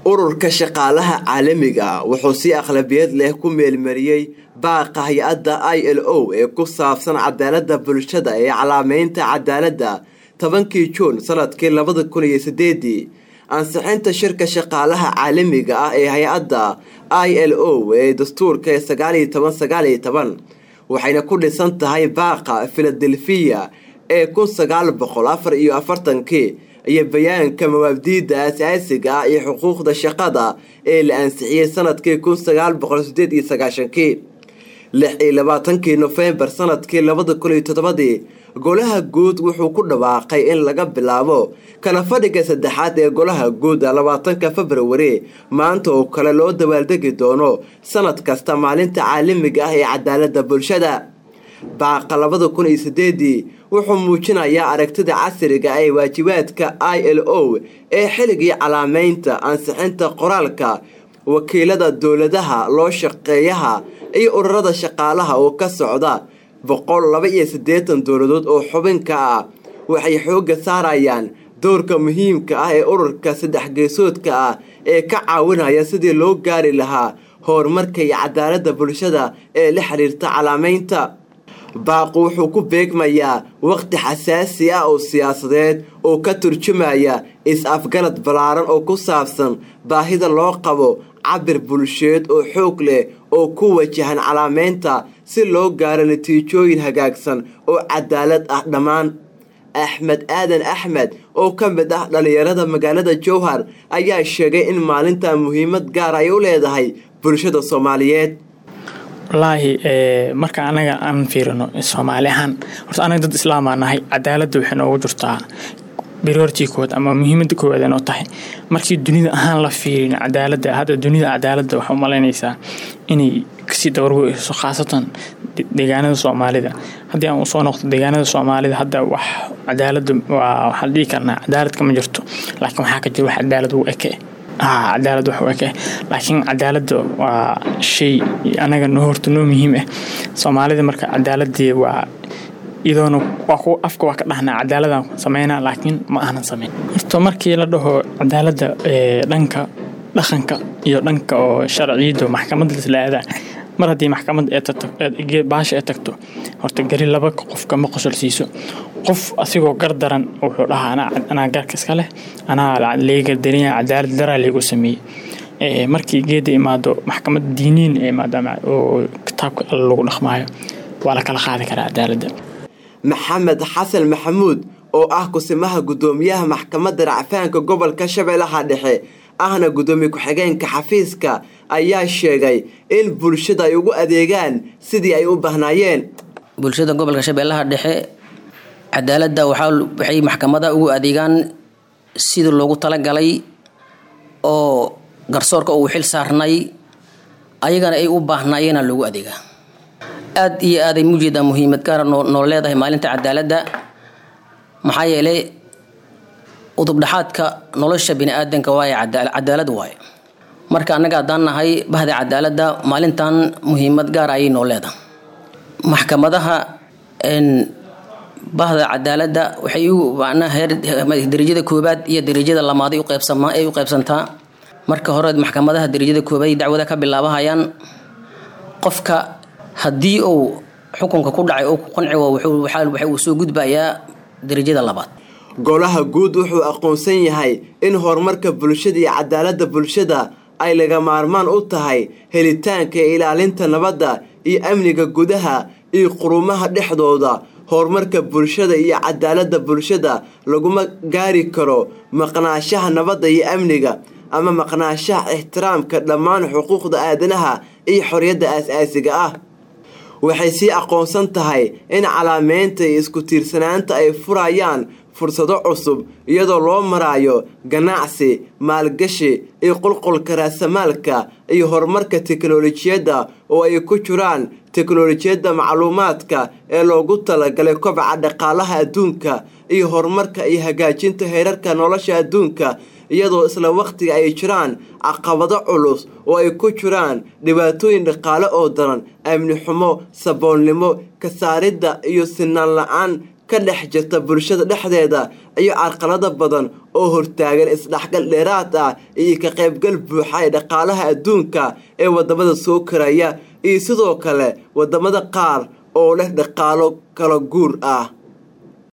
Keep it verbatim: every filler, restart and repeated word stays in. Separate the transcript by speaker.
Speaker 1: ururka shaqaalaha caalamiga wuxuu si aqlabiyad leh ku meelmariyay baaqa hay'adda I L O ee ku saabsan cadaaladda bulshada ee calaameynta cadaaladda tobankii Juun sanadkii labada kun iyo sideed. ansixinta shirka shaqaalaha caalamiga ah ee hay'adda I L O ee dastuurka sagaal iyo toban sagaal iyo toban waxayna ku dhisan tahay baaqa Philadelphia ee kun sagaal boqol afar iyo afartan-kii iyo bayaanka mabaadi'da asaasiga ah ee xuquuqda shaqada ee la ansixiyay sanadkii kun sagaal boqol sideed iyo sagaashan-kii. lix iyo labaatan-kii November sanadkii labada kun iyo toddoba golaha guud wuxuu ku dhawaaqay in laga bilaabo kala fadhiga saddexaad ee golaha guud labaatanka February maanta oo kale loo dabaaldegi doono sanad kasta maalinta caalamiga ah ee cadaaladda bulshada. baaqa labada kun iyo sideed wuxuu muujinayaa aragtida casriga ah ee waajibaadka I L O ee xilligii calaameynta ansixinta qoraalka wakiilada dawladaha loo shaqeeyaha iyo ururada shaqaalaha oo ka socda boqol laba iyo siddeetan dawladood oo xubinka ah waxay xoogga saarayaan doorka muhiimka ah ee ururka saddex geesoodka ah ee ka caawinaya sidii loo gaari lahaa horumarka iyo cadaaladda bulshada ee la xiriirta calaameynta. baaqu wuxuu ku beegmayaa waqti xasaasi ah oo siyaasadeed oo ka turjumaya is-afgarad ballaaran oo ku saabsan baahida loo qabo cabir bulsheed oo xoog leh oo ku wajahan calaameynta si loo gaaro natiijooyin hagaagsan oo cadaalad ah dhammaan. Axmed Aadan Axmed oo ka mid ah dhalinyarada magaalada Jowhar ayaa sheegay in maalinta muhiimad gaar ah ay u leedahay bulshada Soomaaliyeed.
Speaker 2: wallaahi ee marka anaga aan fiirino Soomaali ahaan horta anaga dad islaam ah nahay cadaaladda waxay noogu jirtaa priority kood ama muhiimada koowaad oo tahay markii dunida ahaan la fiirino cadaaladda hadda dunida cadaaladda waxa u maleynaysaa inay si dawrgo khaasatan deegaanada Soomaalida hadii aan u soo noqdo deegaanada Soomaalida hadda wax cadaaladda waa waxa dhigi karnaa cadaalad kama jirto laakiin waxa ka jira wax cadaalad u eke ah cadaalad wax u eke laakiin cadaaladda waa shay anaga noo horto noo muhiim ah Soomaalida marka cadaaladda waa idoona waa ku afka waa ka dhahnaa cadaaladda sameeyna laakiin ma aanan sameyn horta markii la dhaho cadaaladda ee dhanka dhaqanka iyo dhanka oo sharciyada maxkamadda la aada mar hadii maxkamad ay tagto baasha ay tagto horta gari laba qof kama qosol siiso qof asigoo gar daran wuxuu dhahaa ana ana garka iska leh ana leega dariya cadaalad dara leegu sameeyay ee markii geed imaado maxkamad diiniin ee maadaama oo kitaabka lagu dhaqmaayo wala kala qaadi karaa cadaaladda.
Speaker 1: Maxamed Xasan Maxamuud oo ah kusimaha gudoomiyaha maxkamadda racfaanka gobolka Shabeellaha Dhexe ahna gudoomiye ku-xigeenka xafiiska ayaa sheegay in bulshada ay ugu adeegaan sidii ay u bahnaayeen.
Speaker 3: bulshada gobolka Shabeellaha Dhexe cadaaladda waxa waxay maxkamadda ugu adeegaan sidii loogu talagalay oo garsoorka uu xil saarnay ayagana ay u bahnaayeen loogu adeegaa. aad iyo aad ay muujida muhiimad gaar ah noo leedahay maalinta cadaaladda maxaa yeelay udub dhaxaadka nolosha bini'aadanka waa cadaalad waay marka anaga hadaan nahay bahda cadaaladda maalintan muhiimad gaar ah ay noo leedahay. maxkamadaha in bahda cadaaladda waxay u baahnahay darajada koobaad iyo darajada labaad u qaybsamaa ay u qaybsantaa marka hore maxkamadaha darajada koobaad dacwada ka bilaabahayaan qofka hadii uu xukunka ku dhacay oo ku qanci wuxuu waxa uu soo gudbayaa darajada labaad.
Speaker 1: golaha guud wuxuu aqoonsan yahay in horumarka bulshada iyo cadaaladda bulshada ay laga maarmaan u tahay helitaanka ilaalinta nabadda iyo amniga gudaha iyo quruumaha dhexdooda. horumarka bulshada iyo cadaaladda bulshada laguma gaari karo maqnaashaha nabadda iyo amniga ama maqnaashaha ixtiraamka dhammaan xuquuqda aadanaha iyo xorriyadda aasaasiga ah. waxay si aqoonsan tahay in calaameynta iyo isku tiirsanaanta ay furayaan fursado cusub iyadoo loo marayo ganacsi maalgashi iyo qulqulka raasamaalka iyo horumarka tiknoolajiyadda oo ay ku jiraan tiknoolajiyadda macluumaadka ee loogu talagalay kobaca dhaqaalaha adduunka iyo horumarka iyo hagaajinta heerarka nolosha adduunka iyadoo isla waqtiga ay jiraan caqabado culus oo ay ku jiraan dhibaatooyin dhaqaale oo daran amni xumo saboolnimo ka saaridda iyo sinaan la'aan ka dhex jirta bulshada dhexdeeda iyo carqalado badan oo hortaagan isdhexgal dheeraad ah iyo ka qaybgal buuxa ee dhaqaalaha adduunka ee wadamada soo koraya iyo sidoo kale wadamada qaar oo leh dhaqaalo kala guur ah.